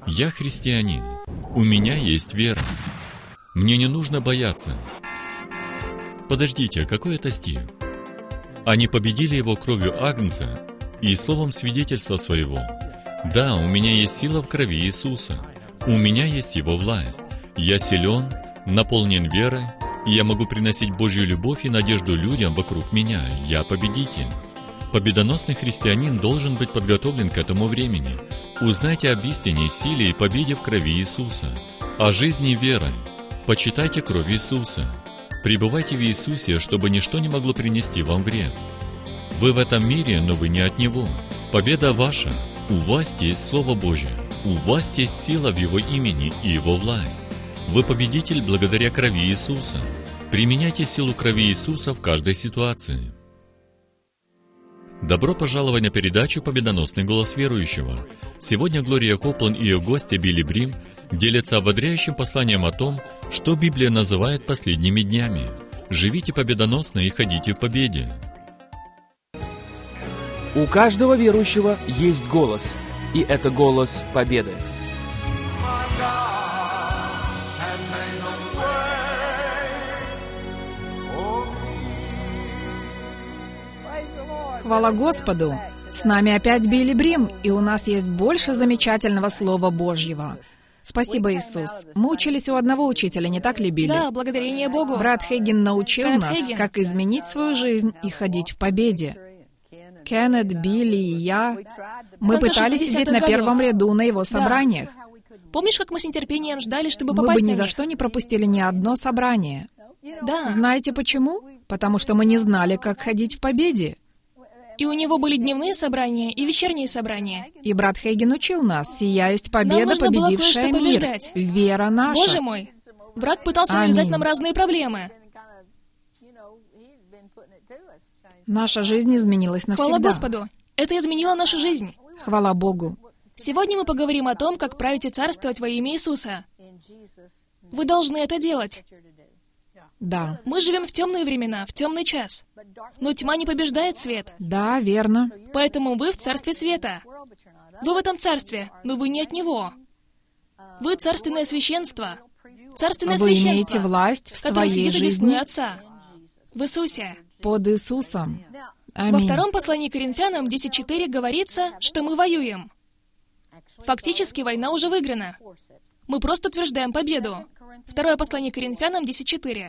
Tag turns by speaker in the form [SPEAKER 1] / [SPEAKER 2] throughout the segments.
[SPEAKER 1] Я христианин. У меня есть вера. Мне не нужно бояться. Подождите, какой это стих? Они победили его кровью Агнца и словом свидетельства своего. Да, у меня есть сила в крови Иисуса. У меня есть Его власть. Я силен, наполнен верой, и я могу приносить Божью любовь и надежду людям вокруг меня. Я победитель. Победоносный христианин должен быть подготовлен к этому времени. Узнайте об истине, силе и победе в крови Иисуса. О жизни верой. Почитайте кровь Иисуса. Пребывайте в Иисусе, чтобы ничто не могло принести вам вред. Вы в этом мире, но вы не от Него. Победа ваша. У вас есть Слово Божье. У вас есть сила в Его имени и Его власть. Вы победитель благодаря крови Иисуса. Применяйте силу крови Иисуса в каждой ситуации. Добро пожаловать на передачу «Победоносный голос верующего». Сегодня Глория Копланд и ее гостья Билли Брим делятся ободряющим посланием о том, что Библия называет последними днями. Живите победоносно и ходите в победе.
[SPEAKER 2] У каждого верующего есть голос, и это голос победы.
[SPEAKER 3] Хвала Господу! С нами опять Билли Брим, и у нас есть больше замечательного Слова Божьего. Спасибо, Иисус. Мы учились у одного учителя, не так ли, Билли?
[SPEAKER 4] Да, благодарение Богу.
[SPEAKER 3] Брат Хейген научил
[SPEAKER 4] Кеннет
[SPEAKER 3] нас,
[SPEAKER 4] Хейген.
[SPEAKER 3] как изменить свою жизнь и ходить в победе. Кеннет, Билли и я, мы
[SPEAKER 4] В конце
[SPEAKER 3] пытались
[SPEAKER 4] 60-х
[SPEAKER 3] сидеть на
[SPEAKER 4] годов.
[SPEAKER 3] первом ряду на его собраниях.
[SPEAKER 4] Помнишь, как мы с нетерпением ждали, чтобы
[SPEAKER 3] Мы бы
[SPEAKER 4] попасть
[SPEAKER 3] ни
[SPEAKER 4] на
[SPEAKER 3] за
[SPEAKER 4] них?
[SPEAKER 3] что не пропустили ни одно собрание.
[SPEAKER 4] Да.
[SPEAKER 3] Знаете почему? Потому что мы не знали, как ходить в победе.
[SPEAKER 4] И у него были дневные собрания и вечерние собрания.
[SPEAKER 3] И брат Хейген учил нас, сия есть
[SPEAKER 4] Нам
[SPEAKER 3] победа,
[SPEAKER 4] нужно было
[SPEAKER 3] победившая
[SPEAKER 4] кое-что
[SPEAKER 3] мир.
[SPEAKER 4] побеждать.
[SPEAKER 3] Вера наша.
[SPEAKER 4] Боже мой! Враг пытался
[SPEAKER 3] Аминь.
[SPEAKER 4] навязать нам разные проблемы.
[SPEAKER 3] Наша жизнь изменилась навсегда.
[SPEAKER 4] Хвала Господу! Это изменило нашу жизнь.
[SPEAKER 3] Хвала Богу.
[SPEAKER 4] Сегодня мы поговорим о том, как править и царствовать во имя Иисуса. Вы должны это делать.
[SPEAKER 3] Да.
[SPEAKER 4] Мы живем в темные времена, в темный час. Но тьма не побеждает свет.
[SPEAKER 3] Да, верно.
[SPEAKER 4] Поэтому вы в царстве света. Вы в этом царстве, но вы не от него. Вы царственное священство. Царственное
[SPEAKER 3] Вы имеете
[SPEAKER 4] священство,
[SPEAKER 3] власть в
[SPEAKER 4] которое
[SPEAKER 3] своей
[SPEAKER 4] сидит одесную
[SPEAKER 3] жизни
[SPEAKER 4] Отца. В Иисусе.
[SPEAKER 3] под Иисусом.
[SPEAKER 4] Во
[SPEAKER 3] Аминь.
[SPEAKER 4] втором послании к Коринфянам 10:4 говорится, что мы воюем. Фактически война уже выиграна. Мы просто утверждаем победу. Второе послание к Коринфянам 10:4.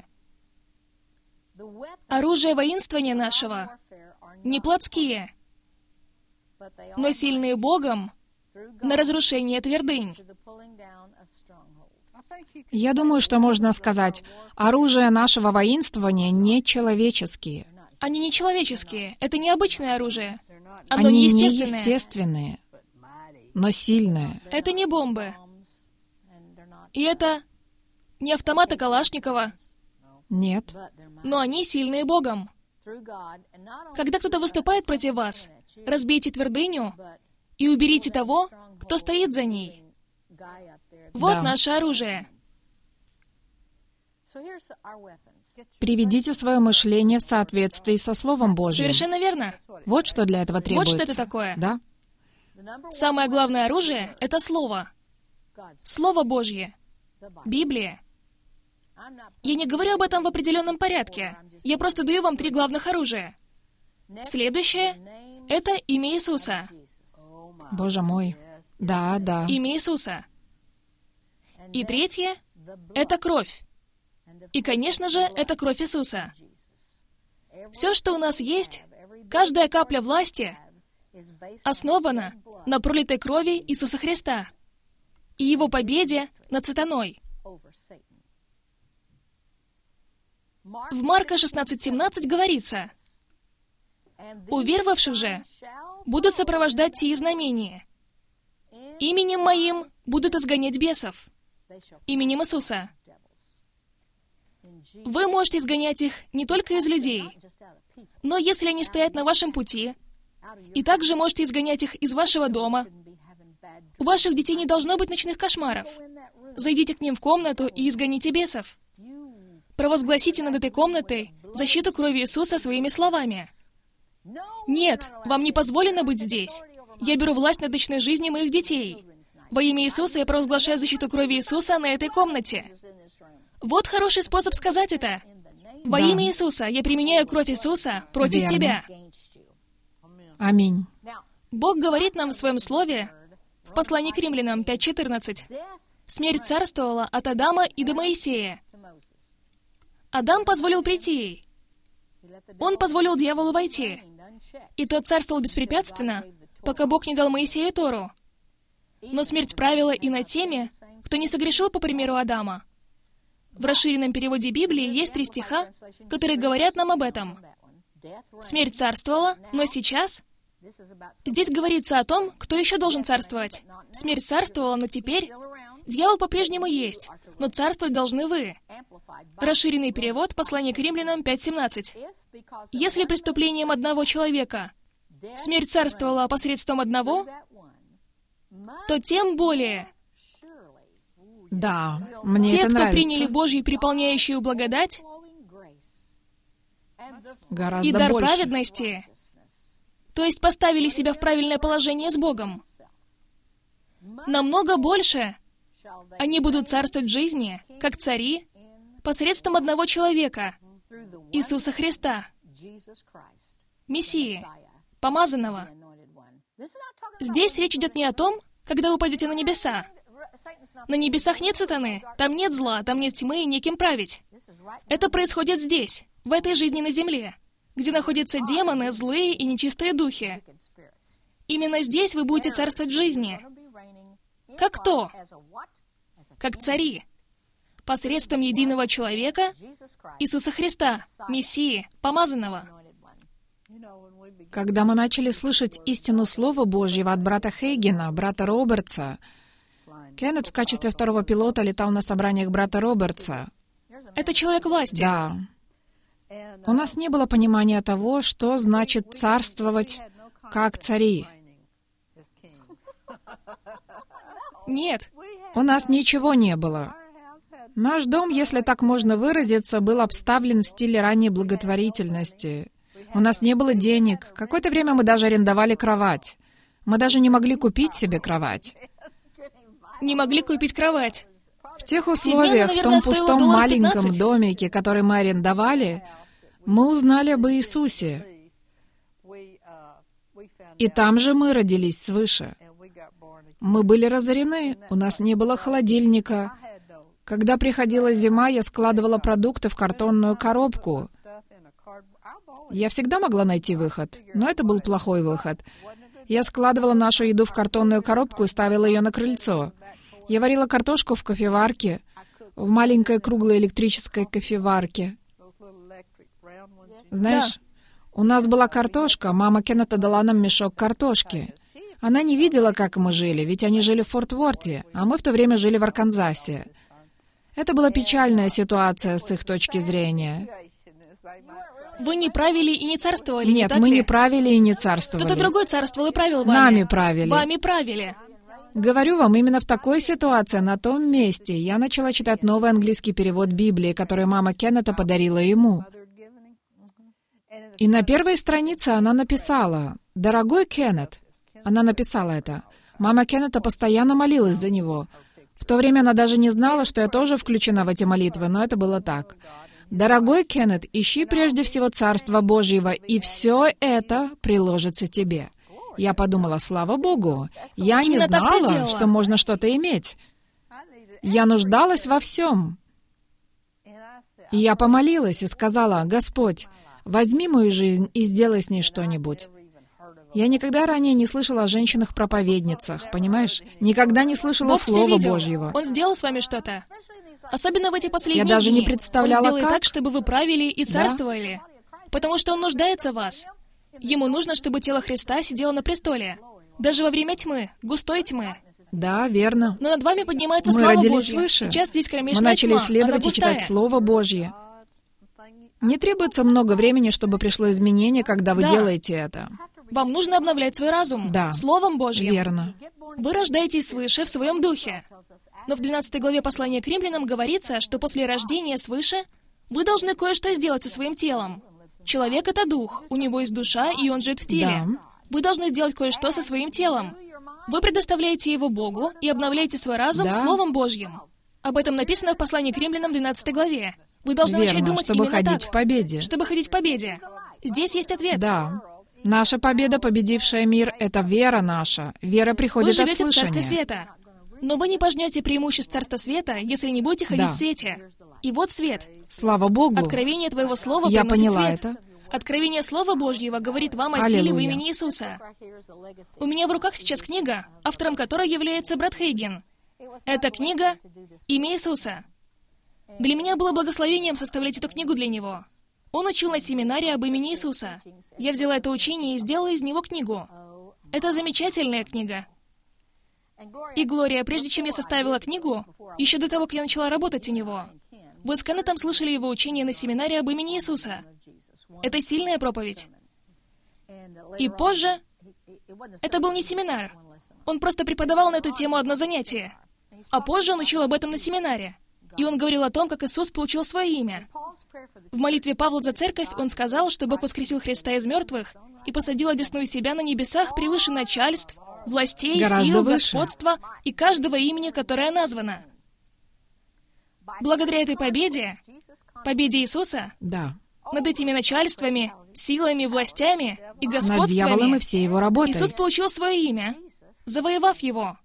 [SPEAKER 4] Оружие воинствования нашего не плотские, но сильные Богом на разрушение твердынь.
[SPEAKER 3] Я думаю, что можно сказать, оружие нашего воинствования не человеческие.
[SPEAKER 4] Они не человеческие, это не обычное оружие. Оно
[SPEAKER 3] Они
[SPEAKER 4] неестественное.
[SPEAKER 3] неестественные, но сильные.
[SPEAKER 4] Это не бомбы. И это не автоматы Калашникова,
[SPEAKER 3] Нет.
[SPEAKER 4] но они сильные Богом. Когда кто-то выступает против вас, разбейте твердыню и уберите того, кто стоит за ней. Вот
[SPEAKER 3] Да.
[SPEAKER 4] наше оружие.
[SPEAKER 3] Приведите свое мышление в соответствии со Словом Божьим.
[SPEAKER 4] Совершенно верно.
[SPEAKER 3] Вот что для этого
[SPEAKER 4] Вот
[SPEAKER 3] требуется.
[SPEAKER 4] что это такое.
[SPEAKER 3] Да?
[SPEAKER 4] Самое главное оружие — это Слово. Слово Божье. Библия. Я не говорю об этом в определенном порядке. Я просто даю вам 3 главных оружия. Следующее — это имя Иисуса.
[SPEAKER 3] Боже мой. Да, да.
[SPEAKER 4] Имя Иисуса. И третье — это кровь. И, конечно же, это кровь Иисуса. Все, что у нас есть, каждая капля власти основана на пролитой крови Иисуса Христа и Его победе над сатаной. В Марка 16:17 говорится: «Уверовавших же будут сопровождать сии знамения. Именем Моим будут изгонять бесов». Именем Иисуса. Вы можете изгонять их не только из людей, но если они стоят на вашем пути, и также можете изгонять их из вашего дома. У ваших детей не должно быть ночных кошмаров. Зайдите к ним в комнату и изгоните бесов. Провозгласите над этой комнатой защиту крови Иисуса своими словами. «Нет, вам не позволено быть здесь. Я беру власть над личной жизнью моих детей. Во имя Иисуса я провозглашаю защиту крови Иисуса на этой комнате. Вот хороший способ сказать это. Во
[SPEAKER 3] Да.
[SPEAKER 4] имя Иисуса я применяю кровь Иисуса против
[SPEAKER 3] Верно.
[SPEAKER 4] тебя.
[SPEAKER 3] Аминь.
[SPEAKER 4] Бог говорит нам в Своем Слове, в послании к Римлянам 5:14, «Смерть царствовала от Адама и до Моисея». Адам позволил прийти ей. Он позволил дьяволу войти. И тот царствовал беспрепятственно, пока Бог не дал Моисею Тору. Но смерть правила и над теми, кто не согрешил по примеру Адама. В расширенном переводе Библии есть 3 стиха, которые говорят нам об этом. Смерть царствовала, но сейчас... Здесь говорится о том, кто еще должен царствовать. Смерть царствовала, но теперь... Дьявол по-прежнему есть, но царствовать должны вы. Расширенный перевод, послание к Римлянам 5:17. Если преступлением одного человека смерть царствовала посредством одного, то тем более
[SPEAKER 3] Да, мне
[SPEAKER 4] те,
[SPEAKER 3] это
[SPEAKER 4] кто
[SPEAKER 3] нравится.
[SPEAKER 4] приняли Божью переполняющую благодать
[SPEAKER 3] Гораздо
[SPEAKER 4] и дар
[SPEAKER 3] больше.
[SPEAKER 4] праведности, то есть поставили себя в правильное положение с Богом, намного больше они будут царствовать в жизни, как цари, посредством одного человека, Иисуса Христа, Мессии, помазанного. Здесь речь идет не о том, когда вы пойдете на небеса. На небесах нет сатаны, там нет зла, там нет тьмы и неким править. Это происходит здесь, в этой жизни на земле, где находятся демоны, злые и нечистые духи. Именно здесь вы будете царствовать в жизни. Как кто? Как цари. Посредством единого человека, Иисуса Христа, Мессии, помазанного.
[SPEAKER 3] Когда мы начали слышать истину Слова Божьего от брата Хейгена, брата Робертса, Кеннет в качестве второго пилота летал на собраниях брата Робертса.
[SPEAKER 4] Это человек власти.
[SPEAKER 3] Да. У нас не было понимания того, что значит царствовать как цари.
[SPEAKER 4] Нет.
[SPEAKER 3] У нас ничего не было. Наш дом, если так можно выразиться, был обставлен в стиле ранней благотворительности. У нас не было денег. Какое-то время мы даже арендовали кровать. Мы даже не могли купить себе кровать.
[SPEAKER 4] Не могли купить кровать.
[SPEAKER 3] В тех условиях, в том
[SPEAKER 4] наверное, стоило
[SPEAKER 3] пустом
[SPEAKER 4] $15.
[SPEAKER 3] маленьком домике, который мы арендовали, мы узнали об Иисусе. И там же мы родились свыше. Мы были разорены, у нас не было холодильника. Когда приходила зима, я складывала продукты в картонную коробку. Я всегда могла найти выход, но это был плохой выход. Я складывала нашу еду в картонную коробку и ставила ее на крыльцо. Я варила картошку в кофеварке, в маленькой круглой электрической кофеварке. Знаешь, у нас была картошка, мама Кеннета дала нам мешок картошки. Она не видела, как мы жили, ведь они жили в Форт-Уорте, а мы в то время жили в Арканзасе. Это была печальная ситуация с их точки зрения.
[SPEAKER 4] Вы не правили и не царствовали, не
[SPEAKER 3] Нет,
[SPEAKER 4] так
[SPEAKER 3] мы
[SPEAKER 4] ли?
[SPEAKER 3] не правили и не царствовали.
[SPEAKER 4] Кто-то другой царствовал и правил вами.
[SPEAKER 3] Нами правили.
[SPEAKER 4] Вами правили.
[SPEAKER 3] Говорю вам, именно в такой ситуации, на том месте, я начала читать новый английский перевод Библии, который мама Кеннета подарила ему. И на первой странице она написала: «Дорогой Кеннет». Она написала это. Мама Кеннета постоянно молилась за него. В то время она даже не знала, что я тоже включена в эти молитвы, но это было так. «Дорогой Кеннет, ищи прежде всего Царство Божьего, и все это приложится тебе». Я подумала: слава Богу, я не
[SPEAKER 4] Именно так ты
[SPEAKER 3] знала,
[SPEAKER 4] сделала.
[SPEAKER 3] что можно что-то иметь. Я нуждалась во всем. И я помолилась и сказала: «Господь, возьми мою жизнь и сделай с ней что-нибудь». Я никогда ранее не слышала о женщинах-проповедницах, понимаешь? Никогда не слышала
[SPEAKER 4] Бог все
[SPEAKER 3] Слова
[SPEAKER 4] видел.
[SPEAKER 3] Божьего.
[SPEAKER 4] Он сделал с вами что-то. Особенно в эти последние
[SPEAKER 3] Я даже
[SPEAKER 4] дни.
[SPEAKER 3] не представляла,
[SPEAKER 4] Он сделает
[SPEAKER 3] как.
[SPEAKER 4] так, чтобы вы правили и царствовали. Потому что Он нуждается в вас. Ему нужно, чтобы тело Христа сидело на престоле. Даже во время тьмы, густой тьмы.
[SPEAKER 3] Да, верно.
[SPEAKER 4] Но над вами поднимается
[SPEAKER 3] Мы
[SPEAKER 4] слава
[SPEAKER 3] родились
[SPEAKER 4] Божья.
[SPEAKER 3] свыше.
[SPEAKER 4] Сейчас здесь
[SPEAKER 3] Мы
[SPEAKER 4] кромешная
[SPEAKER 3] начали
[SPEAKER 4] тьма.
[SPEAKER 3] исследовать
[SPEAKER 4] Она
[SPEAKER 3] и читать
[SPEAKER 4] густая.
[SPEAKER 3] Слово Божье. Не требуется много времени, чтобы пришло изменение, когда вы
[SPEAKER 4] Да.
[SPEAKER 3] делаете это.
[SPEAKER 4] Вам нужно обновлять свой разум.
[SPEAKER 3] Да.
[SPEAKER 4] Словом Божьим.
[SPEAKER 3] Верно.
[SPEAKER 4] Вы рождаетесь свыше в своем духе. Но в 12 главе послания к римлянам говорится, что после рождения свыше вы должны кое-что сделать со своим телом. Человек — это дух, у него есть душа, и он живет в теле.
[SPEAKER 3] Да.
[SPEAKER 4] Вы должны сделать кое-что со своим телом. Вы предоставляете его Богу и обновляете свой разум Словом Божьим. Об этом написано в послании к Римлянам 12 главе. Вы должны начать думать
[SPEAKER 3] чтобы
[SPEAKER 4] именно
[SPEAKER 3] ходить
[SPEAKER 4] так.
[SPEAKER 3] в победе.
[SPEAKER 4] Чтобы ходить в победе. Здесь есть ответ.
[SPEAKER 3] Да. Наша победа, победившая мир, — это вера наша. Вера
[SPEAKER 4] Вы
[SPEAKER 3] приходит от
[SPEAKER 4] живете в
[SPEAKER 3] слышания.
[SPEAKER 4] Царстве Света. Но вы не пожнете преимуществ Царства Света, если не будете ходить
[SPEAKER 3] Да.
[SPEAKER 4] в свете. И вот свет.
[SPEAKER 3] Слава Богу.
[SPEAKER 4] Откровение Твоего Слова
[SPEAKER 3] Я
[SPEAKER 4] приносит
[SPEAKER 3] поняла
[SPEAKER 4] свет.
[SPEAKER 3] это.
[SPEAKER 4] Откровение Слова Божьего говорит вам о силе в
[SPEAKER 3] Аллилуйя.
[SPEAKER 4] имени Иисуса. У меня в руках сейчас книга, автором которой является брат Хейген. Это книга «Имя Иисуса». Для меня было благословением составлять эту книгу для него. Он учил на семинаре об имени Иисуса. Я взяла это учение и сделала из него книгу. Это замечательная книга. И, Глория, прежде чем я составила книгу, еще до того, как я начала работать у него, вы с Кеннетом слышали его учение на семинаре об имени Иисуса. Это сильная проповедь. И позже, это был не семинар. Он просто преподавал на эту тему одно занятие. А позже он учил об этом на семинаре. И он говорил о том, как Иисус получил свое имя. В молитве Павла за церковь он сказал, что Бог воскресил Христа из мертвых и посадил одесную себя на небесах превыше начальств, властей,
[SPEAKER 3] Гораздо
[SPEAKER 4] сил,
[SPEAKER 3] выше.
[SPEAKER 4] господства и каждого имени, которое названо. Благодаря этой победе, победе Иисуса,
[SPEAKER 3] Да.
[SPEAKER 4] над этими начальствами, силами, властями и
[SPEAKER 3] Над дьяволом и
[SPEAKER 4] господствами,
[SPEAKER 3] всей его работой.
[SPEAKER 4] Иисус получил свое имя, завоевав его,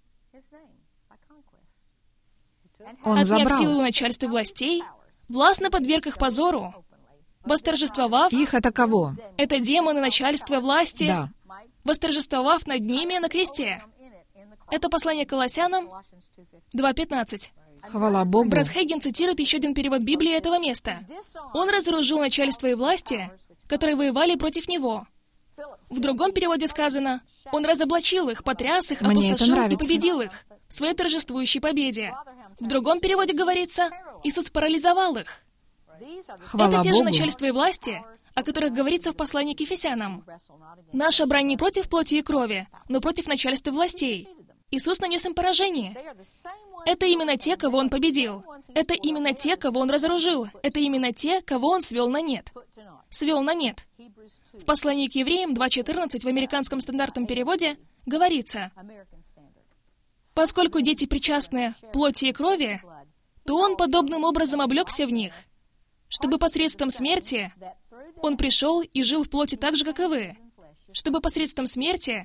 [SPEAKER 3] Он
[SPEAKER 4] отняв
[SPEAKER 3] забрал
[SPEAKER 4] силу начальства и властей, властно подверг их позору, восторжествовав,
[SPEAKER 3] их. Это кого?
[SPEAKER 4] это демоны начальства и власти,
[SPEAKER 3] Да.
[SPEAKER 4] восторжествовав над ними на кресте. Это послание к Колоссянам 2:15.
[SPEAKER 3] Хвала Богу.
[SPEAKER 4] Брат Хейген цитирует еще один перевод Библии этого места. Он разоружил начальство и власти, которые воевали против него. В другом переводе сказано, он разоблачил их, потряс их,
[SPEAKER 3] Мне это
[SPEAKER 4] опустошил и
[SPEAKER 3] нравится.
[SPEAKER 4] победил их в своей торжествующей победе. В другом переводе говорится, Иисус парализовал их.
[SPEAKER 3] Хвала
[SPEAKER 4] Это те же
[SPEAKER 3] Богу.
[SPEAKER 4] начальства и власти, о которых говорится в послании к Ефесянам. Наша брань не против плоти и крови, но против начальства и властей. Иисус нанес им поражение. Это именно те, кого Он победил. Это именно те, кого Он разоружил. Это именно те, кого Он свел на нет. Свел на нет. В послании к евреям 2:14 в американском стандартном переводе говорится, «Поскольку дети причастны плоти и крови, то Он подобным образом облегся в них, чтобы посредством смерти Он пришел и жил в плоти так же, как и вы, чтобы посредством смерти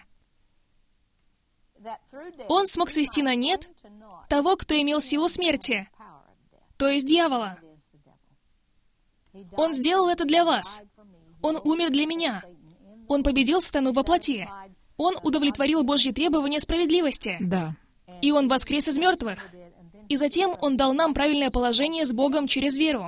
[SPEAKER 4] Он смог свести на нет того, кто имел силу смерти, то есть дьявола. Он сделал это для вас. Он умер для меня. Он победил сатану во плоти. Он удовлетворил Божьи требования справедливости.
[SPEAKER 3] Да.
[SPEAKER 4] И Он воскрес из мертвых. И затем Он дал нам правильное положение с Богом через веру.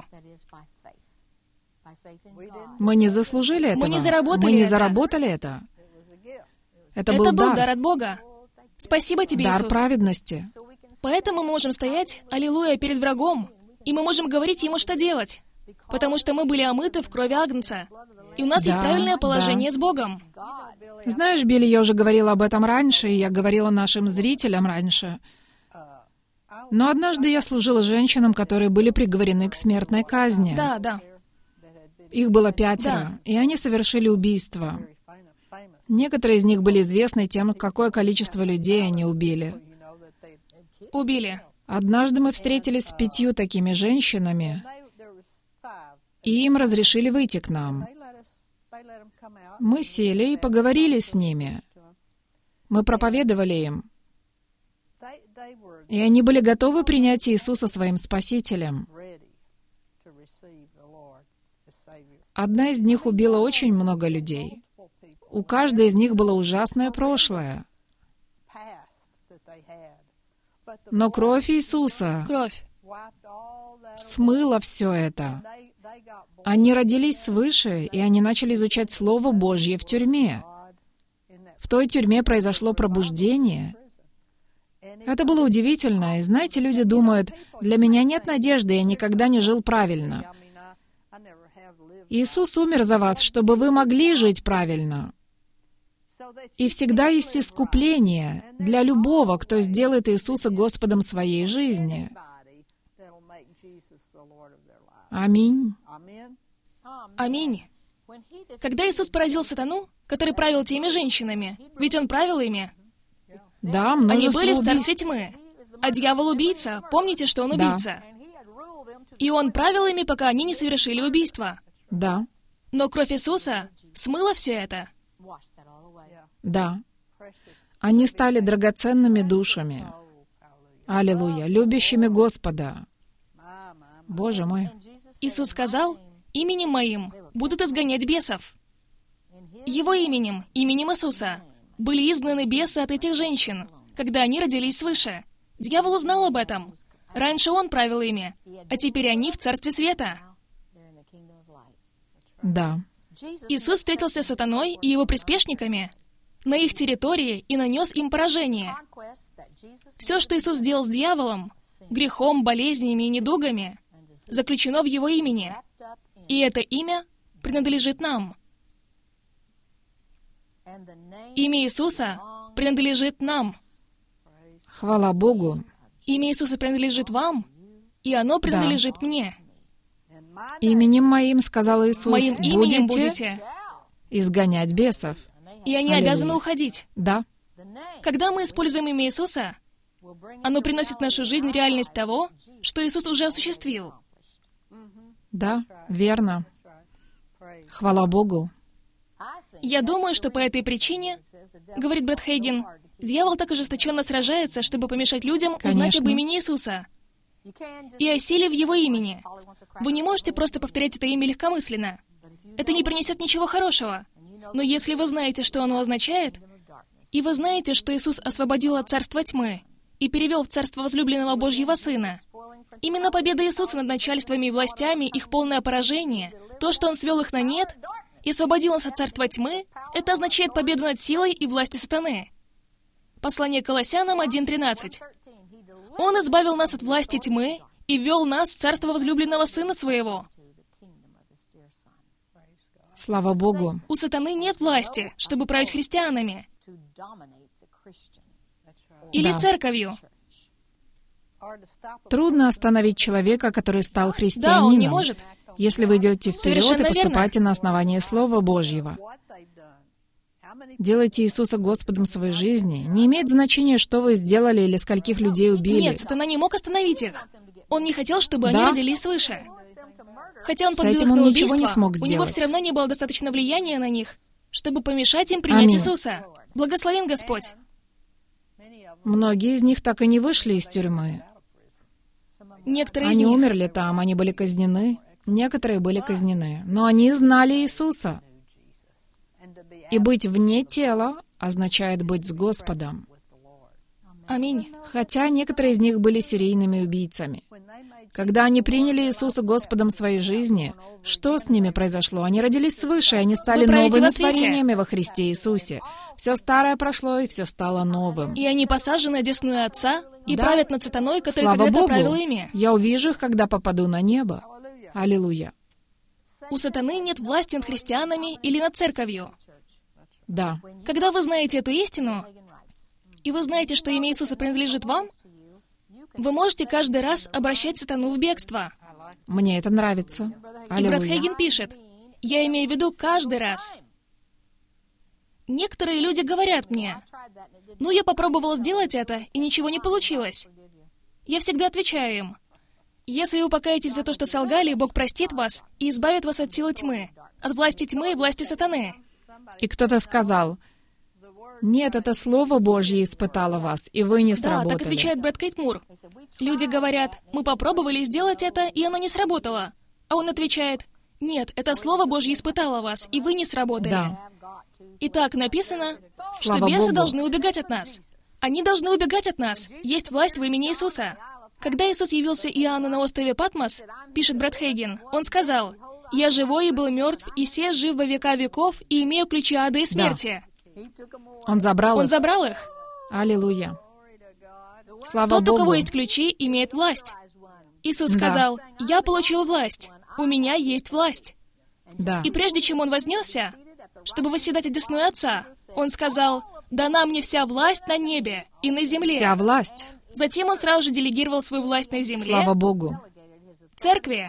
[SPEAKER 3] Мы не заслужили этого.
[SPEAKER 4] не заработали
[SPEAKER 3] Мы не
[SPEAKER 4] это.
[SPEAKER 3] заработали это. Это
[SPEAKER 4] Это
[SPEAKER 3] был
[SPEAKER 4] был дар
[SPEAKER 3] дар.
[SPEAKER 4] от Бога. Спасибо тебе,
[SPEAKER 3] Дар
[SPEAKER 4] Иисус.
[SPEAKER 3] праведности.
[SPEAKER 4] Поэтому мы можем стоять, аллилуйя, перед врагом, и мы можем говорить ему, что делать, потому что мы были омыты в крови Агнца, и у нас есть
[SPEAKER 3] Да,
[SPEAKER 4] правильное положение
[SPEAKER 3] да.
[SPEAKER 4] с Богом.
[SPEAKER 3] Знаешь, Билли, я уже говорила об этом раньше, и я говорила нашим зрителям раньше. Но однажды я служила женщинам, которые были приговорены к смертной казни.
[SPEAKER 4] Да, да.
[SPEAKER 3] Их было 5,
[SPEAKER 4] Да.
[SPEAKER 3] и они совершили убийство. Некоторые из них были известны тем, какое количество людей они убили.
[SPEAKER 4] Убили.
[SPEAKER 3] Однажды мы встретились с 5 такими женщинами, и им разрешили выйти к нам. Мы сели и поговорили с ними. Мы проповедовали им. И они были готовы принять Иисуса своим Спасителем. Одна из них убила очень много людей. У каждой из них было ужасное прошлое. Но кровь Иисуса
[SPEAKER 4] Кровь.
[SPEAKER 3] смыла все это. Они родились свыше, и они начали изучать Слово Божье в тюрьме. В той тюрьме произошло пробуждение. Это было удивительно, и знаете, люди думают, «Для меня нет надежды, я никогда не жил правильно». Иисус умер за вас, чтобы вы могли жить правильно. И всегда есть искупление для любого, кто сделает Иисуса Господом своей жизни. Аминь.
[SPEAKER 4] Аминь. Когда Иисус поразил сатану, который правил теми женщинами, ведь Он правил ими,
[SPEAKER 3] Да,
[SPEAKER 4] Они
[SPEAKER 3] множество
[SPEAKER 4] были в
[SPEAKER 3] убийств.
[SPEAKER 4] царстве тьмы. А дьявол убийца. Помните, что он
[SPEAKER 3] Да.
[SPEAKER 4] убийца? И он правил ими, пока они не совершили убийство.
[SPEAKER 3] Да,
[SPEAKER 4] Но кровь Иисуса смыла все это.
[SPEAKER 3] да. Они стали драгоценными душами. Аллилуйя, любящими Господа. Боже мой.
[SPEAKER 4] Иисус сказал, «Именем Моим будут изгонять бесов». Его именем, именем Иисуса, были изгнаны бесы от этих женщин, когда они родились свыше. Дьявол узнал об этом. Раньше он правил ими, а теперь они в Царстве Света.
[SPEAKER 3] Да,
[SPEAKER 4] Иисус встретился с сатаной и его приспешниками на их территории и нанес им поражение. Все, что Иисус сделал с дьяволом, грехом, болезнями и недугами, заключено в Его имени. И это имя принадлежит нам. Имя Иисуса принадлежит нам.
[SPEAKER 3] хвала Богу.
[SPEAKER 4] Имя Иисуса принадлежит вам, и оно принадлежит мне.
[SPEAKER 3] Именем Моим, сказал Иисус,
[SPEAKER 4] Моим именем
[SPEAKER 3] будете
[SPEAKER 4] будете,
[SPEAKER 3] изгонять бесов.
[SPEAKER 4] и они
[SPEAKER 3] Аллилуйя.
[SPEAKER 4] обязаны уходить.
[SPEAKER 3] Да,
[SPEAKER 4] Когда мы используем имя Иисуса, оно приносит в нашу жизнь реальность того, что Иисус уже осуществил.
[SPEAKER 3] да, верно. Хвала Богу.
[SPEAKER 4] Я думаю, что по этой причине, говорит Брэд Хейген, дьявол так ожесточенно сражается, чтобы помешать людям узнать
[SPEAKER 3] Конечно.
[SPEAKER 4] об имени Иисуса и о силе в Его имени. Вы не можете просто повторять это имя легкомысленно. Это не принесет ничего хорошего. Но если вы знаете, что оно означает, и вы знаете, что Иисус освободил от царства тьмы и перевел в царство возлюбленного Божьего Сына, именно победа Иисуса над начальствами и властями, их полное поражение, то, что Он свел их на нет и освободил нас от царства тьмы, это означает победу над силой и властью сатаны. Послание Колоссянам 1:13. Он избавил нас от власти тьмы и ввел нас в царство возлюбленного Сына Своего.
[SPEAKER 3] Слава Богу.
[SPEAKER 4] У сатаны нет власти, чтобы править христианами или
[SPEAKER 3] Да.
[SPEAKER 4] церковью.
[SPEAKER 3] Трудно остановить человека, который стал
[SPEAKER 4] Да,
[SPEAKER 3] христианином.
[SPEAKER 4] он не может.
[SPEAKER 3] Если вы идете вперед
[SPEAKER 4] Совершенно
[SPEAKER 3] и
[SPEAKER 4] верно.
[SPEAKER 3] поступаете на основании Слова Божьего. Делайте Иисуса Господом своей жизни. Не имеет значения, что вы сделали или скольких людей убили.
[SPEAKER 4] Нет, сатана не мог остановить их. Он не хотел, чтобы они
[SPEAKER 3] Да.
[SPEAKER 4] родились свыше. Хотя он
[SPEAKER 3] С
[SPEAKER 4] подбил их
[SPEAKER 3] этим он
[SPEAKER 4] на
[SPEAKER 3] ничего
[SPEAKER 4] убийство,
[SPEAKER 3] не смог
[SPEAKER 4] у него
[SPEAKER 3] сделать.
[SPEAKER 4] все равно не было достаточно влияния на них, чтобы помешать им принять
[SPEAKER 3] Аминь.
[SPEAKER 4] Иисуса. Благословен Господь.
[SPEAKER 3] Многие из них так и не вышли из тюрьмы.
[SPEAKER 4] Некоторые из
[SPEAKER 3] Они
[SPEAKER 4] них.
[SPEAKER 3] умерли там, они были казнены. Некоторые были казнены. Но они знали Иисуса. И быть вне тела означает быть с Господом.
[SPEAKER 4] Аминь.
[SPEAKER 3] Хотя некоторые из них были серийными убийцами. Когда они приняли Иисуса Господом своей жизни, что с ними произошло? Они родились свыше, и они стали
[SPEAKER 4] Вы правите
[SPEAKER 3] новыми
[SPEAKER 4] во свете.
[SPEAKER 3] творениями во Христе Иисусе. Все старое прошло, и все стало новым.
[SPEAKER 4] И они посажены одесную Отца и
[SPEAKER 3] Да.
[SPEAKER 4] правят над сатаной, который
[SPEAKER 3] Слава
[SPEAKER 4] когда-то
[SPEAKER 3] Богу!
[SPEAKER 4] правил ими.
[SPEAKER 3] Я увижу их, когда попаду на небо. Аллилуйя.
[SPEAKER 4] У сатаны нет власти над христианами или над церковью.
[SPEAKER 3] Да.
[SPEAKER 4] Когда вы знаете эту истину, и вы знаете, что имя Иисуса принадлежит вам, вы можете каждый раз обращать сатану в бегство.
[SPEAKER 3] Мне это нравится.
[SPEAKER 4] И Брэд
[SPEAKER 3] Аллилуйя.
[SPEAKER 4] Хейген пишет, я имею в виду каждый раз. Некоторые люди говорят мне, ну, я попробовал сделать это, и ничего не получилось. Я всегда отвечаю им, если вы покаетесь за то, что солгали, Бог простит вас и избавит вас от силы тьмы, от власти тьмы и власти сатаны.
[SPEAKER 3] И кто-то сказал, «Нет, это Слово Божье испытало вас, и вы не
[SPEAKER 4] Да,
[SPEAKER 3] сработали».
[SPEAKER 4] так отвечает Брэд Кейтмур. Люди говорят, мы попробовали сделать это, и оно не сработало. А он отвечает, нет, это Слово Божье испытало вас, и вы не сработали.
[SPEAKER 3] Да.
[SPEAKER 4] Итак, написано, что
[SPEAKER 3] Слава
[SPEAKER 4] бесы
[SPEAKER 3] Богу.
[SPEAKER 4] должны убегать от нас. Они должны убегать от нас. Есть власть в имени Иисуса. Когда Иисус явился Иоанну на острове Патмос, пишет Брэд Хейген, он сказал, «Я живой и был мертв, и се жив во века веков, и имею ключи ада и смерти».
[SPEAKER 3] Он забрал
[SPEAKER 4] Он
[SPEAKER 3] их.
[SPEAKER 4] забрал их.
[SPEAKER 3] Аллилуйя. Слава
[SPEAKER 4] Тот, у
[SPEAKER 3] Богу.
[SPEAKER 4] кого есть ключи, имеет власть. Иисус
[SPEAKER 3] Да.
[SPEAKER 4] сказал, «Я получил власть. У меня есть власть».
[SPEAKER 3] Да.
[SPEAKER 4] И прежде чем он вознесся, чтобы восседать одесную Отца, он сказал, «Дана мне вся власть на небе и на земле».
[SPEAKER 3] Вся власть.
[SPEAKER 4] Затем он сразу же делегировал свою власть на земле,
[SPEAKER 3] Слава Богу.
[SPEAKER 4] церкви.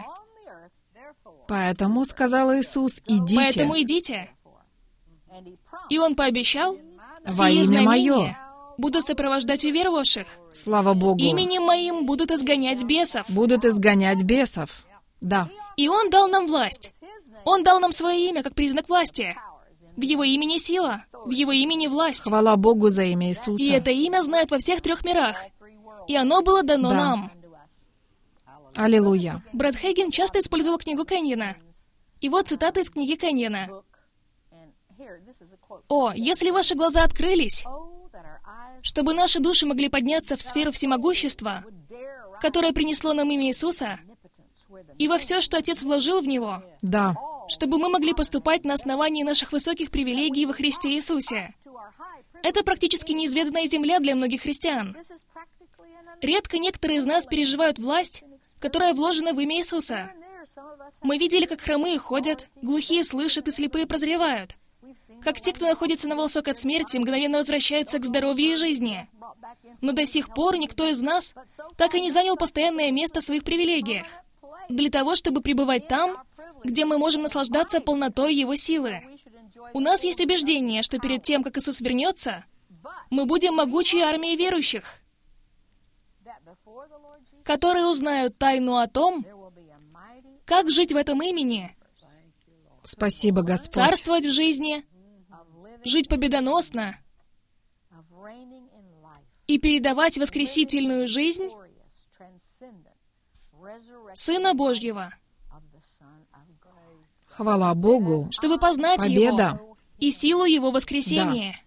[SPEAKER 3] Поэтому, сказал Иисус, идите
[SPEAKER 4] Поэтому идите. И он пообещал
[SPEAKER 3] во
[SPEAKER 4] «Сие
[SPEAKER 3] имя
[SPEAKER 4] знамение
[SPEAKER 3] Мое.
[SPEAKER 4] будут сопровождать уверовавших.
[SPEAKER 3] Слава Богу.
[SPEAKER 4] Именем Моим будут изгонять бесов.
[SPEAKER 3] Будут изгонять бесов. Да.
[SPEAKER 4] И Он дал нам власть. Он дал нам свое имя как признак власти. В Его имени сила, в Его имени власть.
[SPEAKER 3] Хвала Богу за имя Иисуса.
[SPEAKER 4] И это имя знают во всех 3 мирах. И оно было дано
[SPEAKER 3] Да.
[SPEAKER 4] нам.
[SPEAKER 3] Аллилуйя.
[SPEAKER 4] Брат Хейген часто использовал книгу Кеньена. И вот цитата из книги Кеньена. «О, если ваши глаза открылись, чтобы наши души могли подняться в сферу всемогущества, которое принесло нам имя Иисуса, и во все, что Отец вложил в Него,
[SPEAKER 3] Да.
[SPEAKER 4] чтобы мы могли поступать на основании наших высоких привилегий во Христе Иисусе. Это практически неизведанная земля для многих христиан. Редко некоторые из нас переживают власть, которая вложена в имя Иисуса. Мы видели, как хромые ходят, глухие слышат и слепые прозревают. Как те, кто находится на волосок от смерти, мгновенно возвращаются к здоровью и жизни. Но до сих пор никто из нас так и не занял постоянное место в своих привилегиях, для того, чтобы пребывать там, где мы можем наслаждаться полнотой Его силы. У нас есть убеждение, что перед тем, как Иисус вернется, мы будем могучей армией верующих, которые узнают тайну о том, как жить в этом имени,
[SPEAKER 3] Спасибо, Господь.
[SPEAKER 4] царствовать в жизни, жить победоносно и передавать воскресительную жизнь Сына Божьего,
[SPEAKER 3] Хвала Богу.
[SPEAKER 4] чтобы познать
[SPEAKER 3] Победа.
[SPEAKER 4] Его и силу Его воскресения.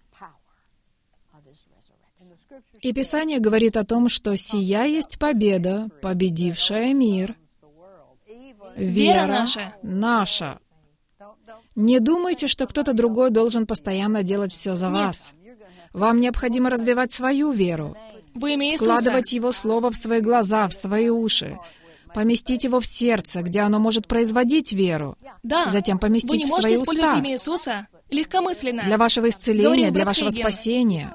[SPEAKER 3] И Писание говорит о том, что сия есть победа, победившая мир.
[SPEAKER 4] Вера наша.
[SPEAKER 3] наша. Не думайте, что кто-то другой должен постоянно делать все за вас. Вам необходимо развивать свою веру,
[SPEAKER 4] Во имя Иисуса.
[SPEAKER 3] вкладывать Его Слово в свои глаза, в свои уши, поместить его в сердце, где оно может производить веру,
[SPEAKER 4] Да.
[SPEAKER 3] затем
[SPEAKER 4] Вы
[SPEAKER 3] поместить
[SPEAKER 4] не
[SPEAKER 3] в
[SPEAKER 4] можете
[SPEAKER 3] свои
[SPEAKER 4] использовать
[SPEAKER 3] уста
[SPEAKER 4] имя Иисуса легкомысленно.
[SPEAKER 3] для вашего исцеления,
[SPEAKER 4] Говорил
[SPEAKER 3] для
[SPEAKER 4] брат
[SPEAKER 3] вашего
[SPEAKER 4] Хейген.
[SPEAKER 3] спасения.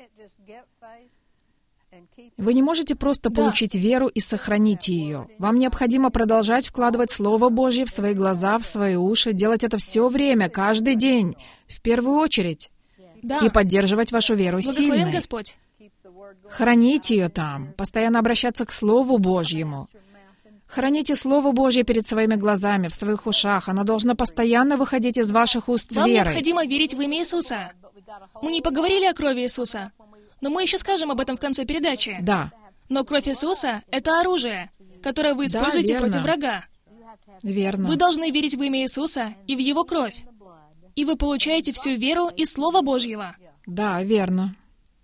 [SPEAKER 3] Вы не можете просто
[SPEAKER 4] Да.
[SPEAKER 3] получить веру и сохранить ее. Вам необходимо продолжать вкладывать Слово Божье в свои глаза, в свои уши, делать это все время, каждый день, в первую очередь,
[SPEAKER 4] Да.
[SPEAKER 3] и поддерживать вашу веру
[SPEAKER 4] Благословен
[SPEAKER 3] сильной.
[SPEAKER 4] Господь.
[SPEAKER 3] Хранить ее там, постоянно обращаться к Слову Божьему. Храните Слово Божье перед своими глазами, в своих ушах. Оно должно постоянно выходить из ваших уст с
[SPEAKER 4] Вам
[SPEAKER 3] верой.
[SPEAKER 4] необходимо верить в имя Иисуса. Мы не поговорили о крови Иисуса, но мы еще скажем об этом в конце передачи.
[SPEAKER 3] Да,
[SPEAKER 4] Но кровь Иисуса — это оружие, которое вы используете
[SPEAKER 3] верно.
[SPEAKER 4] против врага.
[SPEAKER 3] верно.
[SPEAKER 4] Вы должны верить в имя Иисуса и в Его кровь. И вы получаете всю веру из Слова Божьего.
[SPEAKER 3] Да, верно.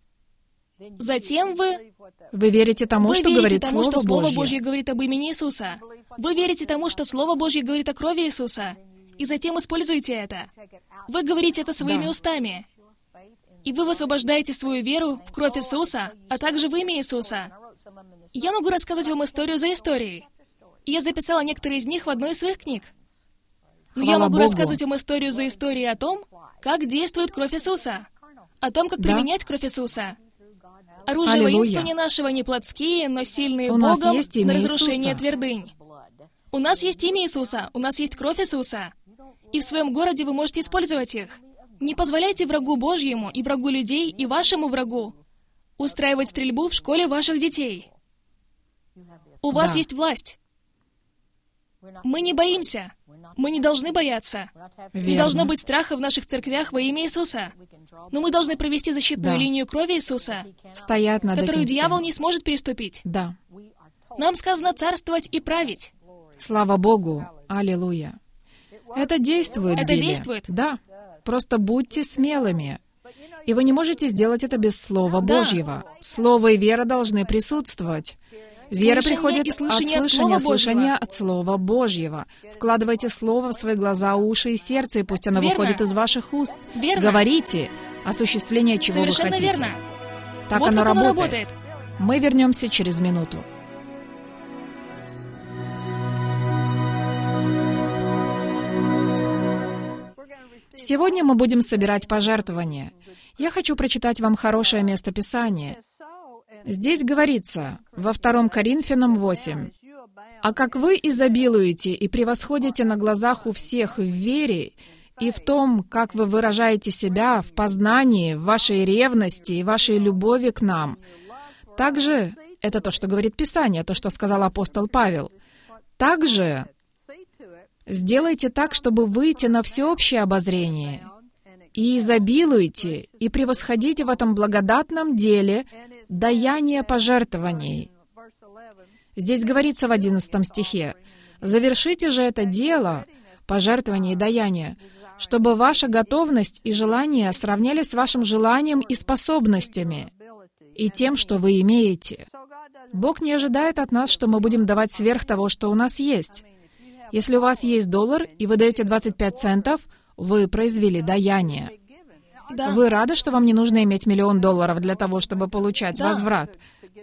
[SPEAKER 4] Затем вы
[SPEAKER 3] Вы верите тому, что
[SPEAKER 4] верите
[SPEAKER 3] говорит
[SPEAKER 4] тому,
[SPEAKER 3] Слово
[SPEAKER 4] что Слово
[SPEAKER 3] Божье.
[SPEAKER 4] Божье говорит об имени Иисуса. Вы верите тому, что Слово Божье говорит о крови Иисуса. И затем используете это. Вы говорите это своими
[SPEAKER 3] Да.
[SPEAKER 4] устами. И вы высвобождаете свою веру в кровь Иисуса, а также в имя Иисуса. Я могу рассказать вам историю за историей. И я записала некоторые из них в одной из своих книг. Но я
[SPEAKER 3] Хвала
[SPEAKER 4] могу
[SPEAKER 3] Богу.
[SPEAKER 4] рассказывать вам историю за историей о том, как действует кровь Иисуса, о том, как
[SPEAKER 3] Да.
[SPEAKER 4] применять кровь Иисуса. Оружие
[SPEAKER 3] Аллилуйя.
[SPEAKER 4] воинствования нашего не плотские, но сильные
[SPEAKER 3] У нас
[SPEAKER 4] Богом
[SPEAKER 3] есть имя
[SPEAKER 4] на разрушение
[SPEAKER 3] Иисуса.
[SPEAKER 4] твердынь. У нас есть имя Иисуса, у нас есть кровь Иисуса. И в своем городе вы можете использовать их. Не позволяйте врагу Божьему и врагу людей, и вашему врагу устраивать стрельбу в школе ваших детей. У вас
[SPEAKER 3] Да.
[SPEAKER 4] есть власть. Мы не боимся. Мы не должны бояться. Не
[SPEAKER 3] Верно.
[SPEAKER 4] должно быть страха в наших церквях во имя Иисуса. Но мы должны провести защитную
[SPEAKER 3] Да.
[SPEAKER 4] линию крови Иисуса,
[SPEAKER 3] Стоять над
[SPEAKER 4] которую
[SPEAKER 3] этим
[SPEAKER 4] дьявол
[SPEAKER 3] всем.
[SPEAKER 4] не сможет переступить.
[SPEAKER 3] Да.
[SPEAKER 4] Нам сказано царствовать и править.
[SPEAKER 3] Слава Богу. Аллилуйя. Это действует,
[SPEAKER 4] Это
[SPEAKER 3] Билли.
[SPEAKER 4] действует?
[SPEAKER 3] Да. Просто будьте смелыми. И вы не можете сделать это без Слова
[SPEAKER 4] Да.
[SPEAKER 3] Божьего. Слово и вера должны присутствовать. Вера
[SPEAKER 4] Слышание
[SPEAKER 3] приходит
[SPEAKER 4] и
[SPEAKER 3] от
[SPEAKER 4] слышание от
[SPEAKER 3] слышания,
[SPEAKER 4] Слова
[SPEAKER 3] слышания
[SPEAKER 4] Божьего.
[SPEAKER 3] от Слова Божьего. Вкладывайте Слово в свои глаза, уши и сердце, и пусть оно
[SPEAKER 4] Верно.
[SPEAKER 3] выходит из ваших уст.
[SPEAKER 4] Верно.
[SPEAKER 3] Говорите, осуществление чего вы
[SPEAKER 4] Совершенно
[SPEAKER 3] хотите.
[SPEAKER 4] верно.
[SPEAKER 3] Так
[SPEAKER 4] Вот
[SPEAKER 3] оно
[SPEAKER 4] как оно
[SPEAKER 3] работает.
[SPEAKER 4] работает.
[SPEAKER 3] Мы вернемся через минуту. Сегодня мы будем собирать пожертвования. Я хочу прочитать вам хорошее место Писания. Здесь говорится, во 2 Коринфянам 8, «А как вы изобилуете и превосходите на глазах у всех в вере, и в том, как вы выражаете себя в познании, в вашей ревности и вашей любови к нам. Также, это то, что говорит Писание, то, что сказал апостол Павел. Также сделайте так, чтобы выйти на всеобщее обозрение, и изобилуйте, и превосходите в этом благодатном деле даяние пожертвований. Здесь говорится в 11 стихе, «Завершите же это дело, пожертвование и даяние, чтобы ваша готовность и желание сравнялись с вашим желанием и способностями, и тем, что вы имеете». Бог не ожидает от нас, что мы будем давать сверх того, что у нас есть. Если у вас есть $1, и вы даете 25 центов, вы произвели даяние.
[SPEAKER 4] Да.
[SPEAKER 3] Вы рады, что вам не нужно иметь $1 миллион для того, чтобы получать возврат?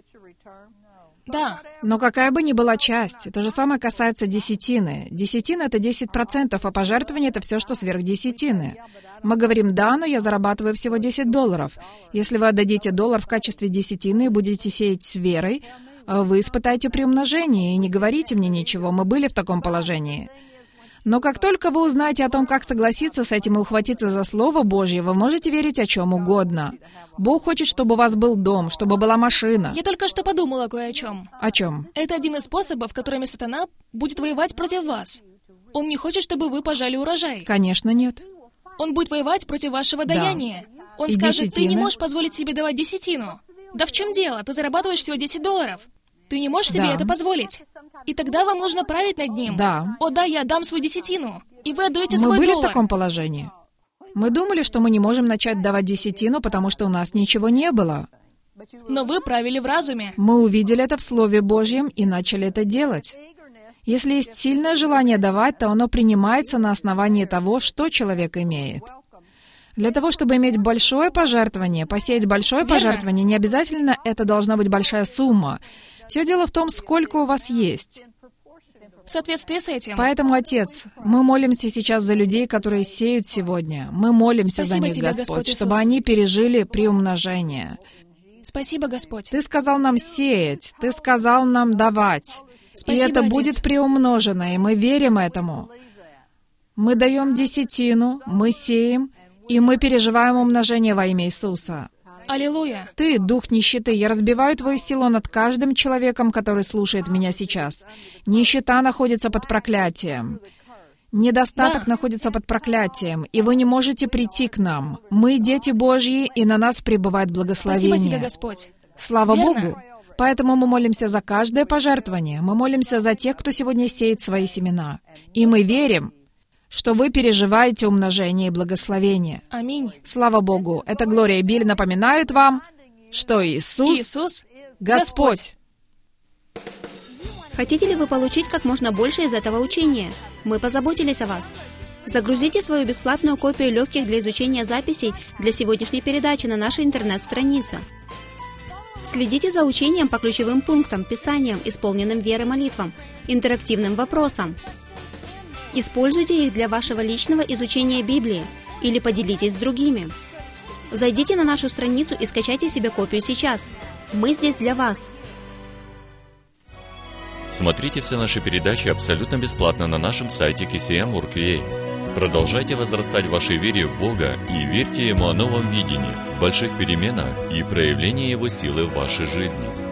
[SPEAKER 4] Да.
[SPEAKER 3] Но какая бы ни была часть, то же самое касается десятины. Десятина — это 10%, а пожертвование — это все, что сверх десятины. Мы говорим, да, но я зарабатываю всего $10. Если вы отдадите $1 в качестве десятины и будете сеять с верой, вы испытаете приумножение, и не говорите мне ничего, мы были в таком положении. Но как только вы узнаете о том, как согласиться с этим и ухватиться за Слово Божье, вы можете верить о чем угодно. Бог хочет, чтобы у вас был дом, чтобы была машина.
[SPEAKER 4] Я только что подумала кое о чем.
[SPEAKER 3] О чем?
[SPEAKER 4] Это один из способов, которыми сатана будет воевать против вас. Он не хочет, чтобы вы пожали урожай.
[SPEAKER 3] Конечно, нет.
[SPEAKER 4] Он будет воевать против вашего даяния. Он
[SPEAKER 3] И
[SPEAKER 4] скажет, ты
[SPEAKER 3] десятины?
[SPEAKER 4] не можешь позволить себе давать десятину. Да в чем дело? Ты зарабатываешь всего $10. Ты не можешь себе
[SPEAKER 3] Да.
[SPEAKER 4] это позволить. И тогда вам нужно править над ним.
[SPEAKER 3] Да.
[SPEAKER 4] О да, я дам свою десятину. И вы отдаете
[SPEAKER 3] Мы
[SPEAKER 4] свой
[SPEAKER 3] были
[SPEAKER 4] $1.
[SPEAKER 3] в таком положении. Мы думали, что мы не можем начать давать десятину, потому что у нас ничего не было.
[SPEAKER 4] Но вы правили в разуме.
[SPEAKER 3] Мы увидели это в Слове Божьем и начали это делать. Если есть сильное желание давать, то оно принимается на основании того, что человек имеет. Для того, чтобы иметь большое пожертвование, посеять большое
[SPEAKER 4] Верно.
[SPEAKER 3] пожертвование, не обязательно это должна быть большая сумма. Все дело в том, сколько у вас есть.
[SPEAKER 4] В соответствии с этим.
[SPEAKER 3] Поэтому, Отец, мы молимся сейчас за людей, которые сеют сегодня. Мы молимся за
[SPEAKER 4] Спасибо
[SPEAKER 3] них,
[SPEAKER 4] тебе,
[SPEAKER 3] Господь,
[SPEAKER 4] Господь
[SPEAKER 3] чтобы
[SPEAKER 4] Иисус.
[SPEAKER 3] они пережили приумножение.
[SPEAKER 4] Спасибо, Господь.
[SPEAKER 3] Ты сказал нам сеять, Ты сказал нам давать.
[SPEAKER 4] Спасибо,
[SPEAKER 3] И это
[SPEAKER 4] Отец.
[SPEAKER 3] будет приумножено, и мы верим этому. Мы даем десятину, мы сеем, и мы переживаем умножение во имя Иисуса.
[SPEAKER 4] Аллилуйя.
[SPEAKER 3] Ты, дух нищеты, я разбиваю твою силу над каждым человеком, который слушает меня сейчас. Нищета находится под проклятием. Недостаток
[SPEAKER 4] Да.
[SPEAKER 3] находится под проклятием, и вы не можете прийти к нам. Мы дети Божьи, и на нас пребывает благословение.
[SPEAKER 4] Спасибо тебе, Господь.
[SPEAKER 3] Слава
[SPEAKER 4] Верно.
[SPEAKER 3] Богу! Поэтому мы молимся за каждое пожертвование. Мы молимся за тех, кто сегодня сеет свои семена. И мы верим, что вы переживаете умножение и благословение.
[SPEAKER 4] Аминь.
[SPEAKER 3] Слава Богу! Это Глория и Билли напоминают вам, что Иисус,
[SPEAKER 4] Иисус
[SPEAKER 3] Господь.
[SPEAKER 5] Хотите ли вы получить как можно больше из этого учения? Мы позаботились о вас. Загрузите свою бесплатную копию легких для изучения записей для сегодняшней передачи на нашей интернет-странице. Следите за учением по ключевым пунктам, писаниям, исполненным веры молитвам, интерактивным вопросам. Используйте их для вашего личного изучения Библии или поделитесь с другими. Зайдите на нашу страницу и скачайте себе копию сейчас. Мы здесь для вас.
[SPEAKER 1] Смотрите все наши передачи абсолютно бесплатно на нашем сайте kcm.org.ua. Продолжайте возрастать в вашей вере в Бога и верьте Ему о новом видении, больших переменах и проявлении Его силы в вашей жизни.